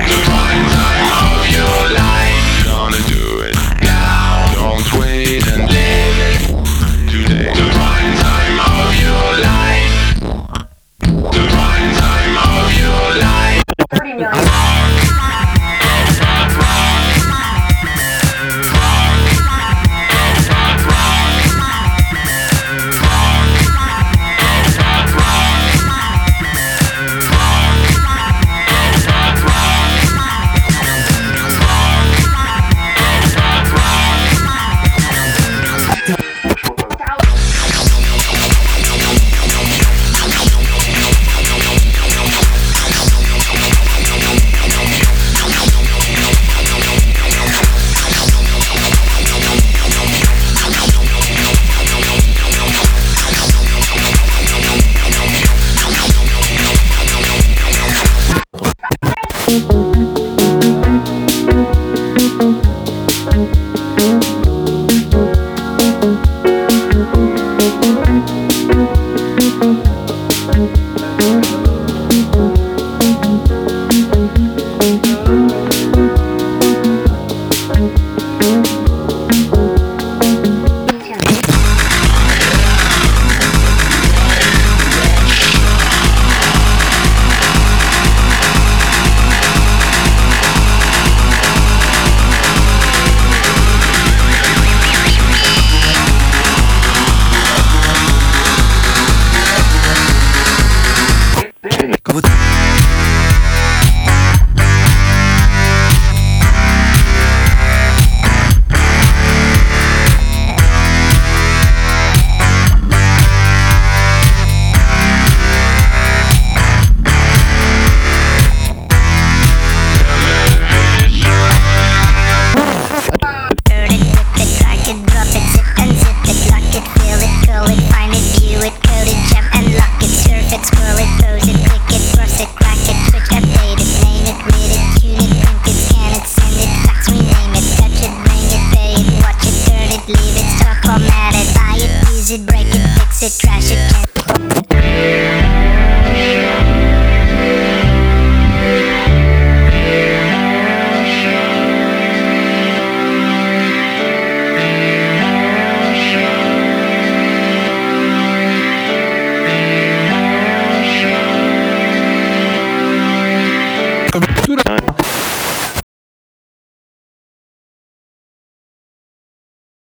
the prime time of your life. Gonna do it now. Don't wait and live it today. The prime time of your life. The prime time of your life. 30 million. Break it, fix it, trash